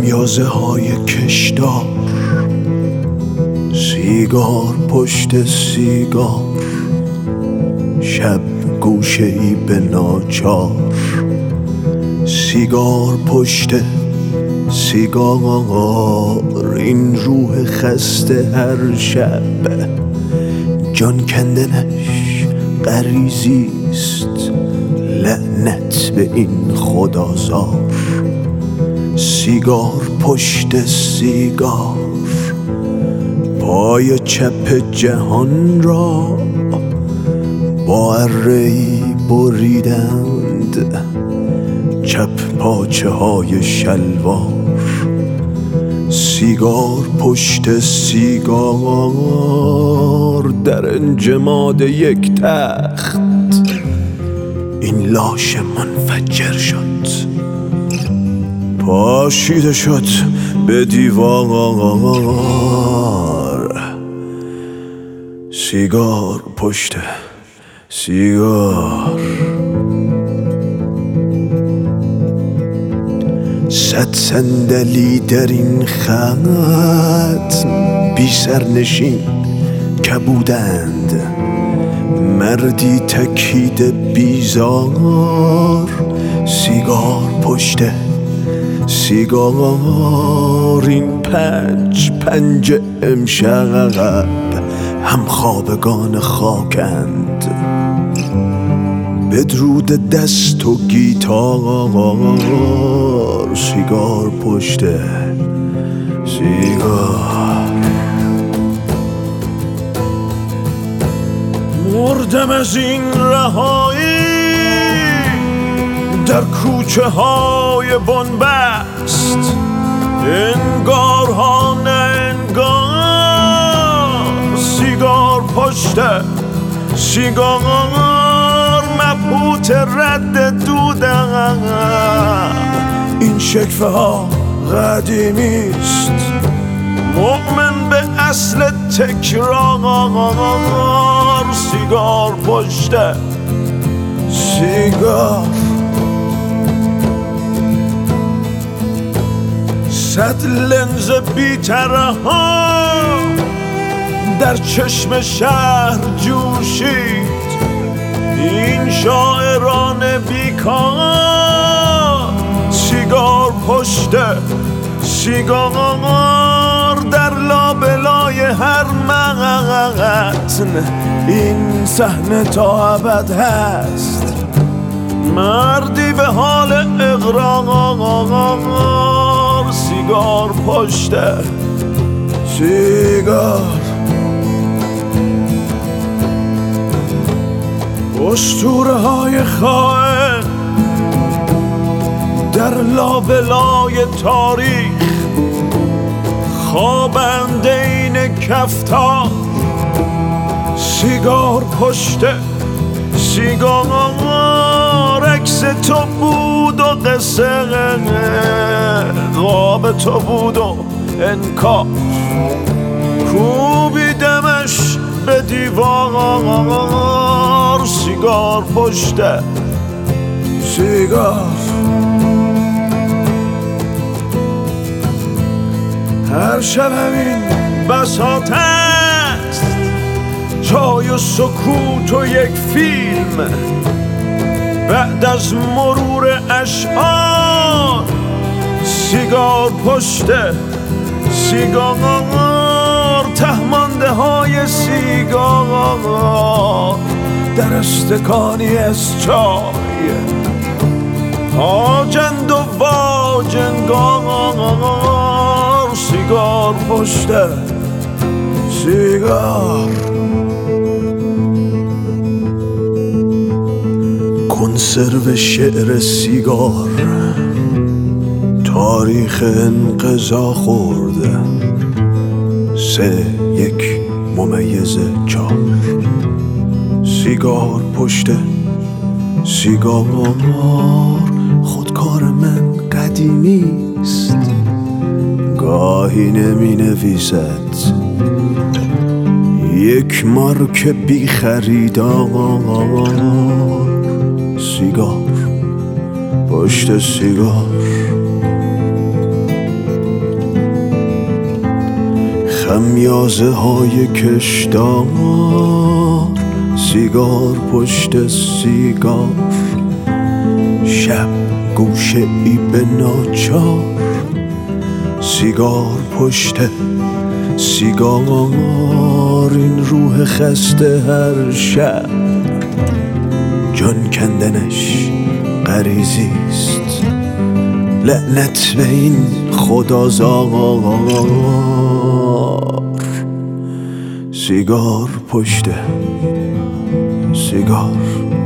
خمیازه های کشدار، سیگار پشت سیگار، شب گوشه ای به ناچار، سیگار پشت سیگار، این روح خسته هر شب جان کندنش غریزیست، لعنت به این خدازار. سیگار پشت سیگار، پای چپ جهان را با اره‌ای بریدند، چپ پاچه های شلوار. سیگار پشت سیگار، در انجماد یک تخت این لاش منفجر شد، پاشیده شد به دیوار. سیگار پشت سیگار، 100 صندلی در این خط بی سرنشین کبودند، مردی تکیده بیزار. سیگار پشت سیگار، این پنج امشب هم خوابگان خاکند، بدرود دست و گیتار. سیگار پشت سیگار، مردم از این رهایی در کوچه های بنبست، انگار ها نه انگار. سیگار پشت سیگار، مبهوت رد دودم، این شکفه ها قدیمیست، مؤمن به اصل تکرار. سیگار پشت سیگار، 100 لنز بی‌طرحان در چشم شهر جوشید، این شاعران بیکار. سیگار پشت سیگار، در لابلای هر متن این صحنه تا ابد هست، مردی به حال اقرار. سیگار پشت سیگار، اسطوره های خائن در لابلای تاریخ، خوابنده این کفتار. سیگار پشت سیگار، عکس تو بود و قصه خواب تو بود و انکار، کوبیدمش به دیوار. سیگار پشت سیگار، هر شب همین بساط است، جای و سکوت و یک فیلم بعد از مرور اشعار. سیگار پشت سیگار، تهمانده های سیگار در استکانی از چای، آجند و واجنگار. سیگار پشت سیگار، کنسرو شعر سیگار، تاریخ انقضا خورده، 3-1-4. سیگار پشت سیگار، خودکار من قدیمیست، گاهی نمی نویسد، یک مارک بی خریدار. سیگار پشت سیگار، خمیازه های کشدار، سیگار پشت سیگار، شب گوشه ای به ناچار، سیگار پشت سیگار. این روح خسته هر شب جان کندنش غریزیست، لعنت به این خدازار. سیگار پشت سیگار.